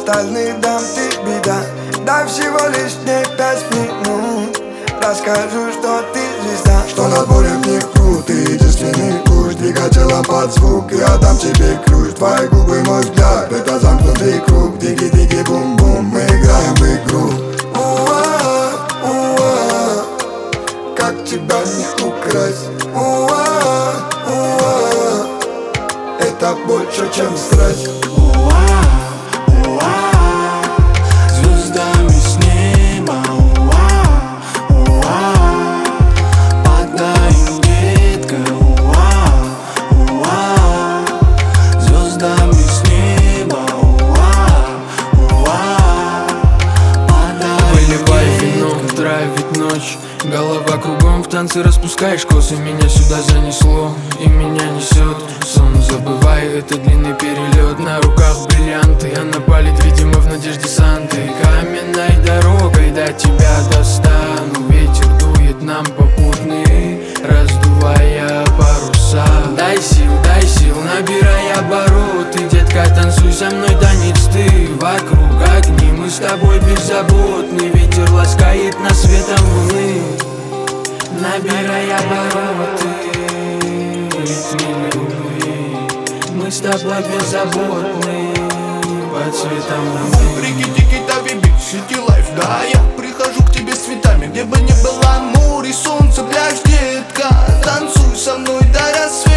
остальных дам тебе, да. Дай всего лишь мне 5 минут, расскажу, что ты звезда, что над морем не крут, ты единственный путь. Двигателем под звук, я дам тебе ключ. Твои губы, мой взгляд, это замкнутый круг. Диги-диги, бум-бум, мы играем в игру. Уа, уа, как тебя не украсть. Уа, уа, это больше, чем страсть. Звездами с неба, падаем, детка, звездами с неба, падаем. Выливай вино, травит ночь, голова кругом, в танце распускаешь косы. Меня сюда занесло и меня несет. Сон забывай, это длинный перелет. На руках бриллианты, она палит, видимо, в надежде Санты. Каменной дорогой до тебя достану. Ветер дует нам попутный, раздувая паруса. Дай сил, набирай обороты. Детка, танцуй со мной танец ты. Вокруг огни, мы с тобой беззаботны. Ветер ласкает нас светом луны. Набирай обороты, ритме любви. Мы с тобой беззаботны, под светом луны. Рики-тики-тави, биг-сити лайф, да. Я прихожу к тебе с цветами, где бы ни было море, солнце, пляж, детка. Танцуй со мной до рассвета.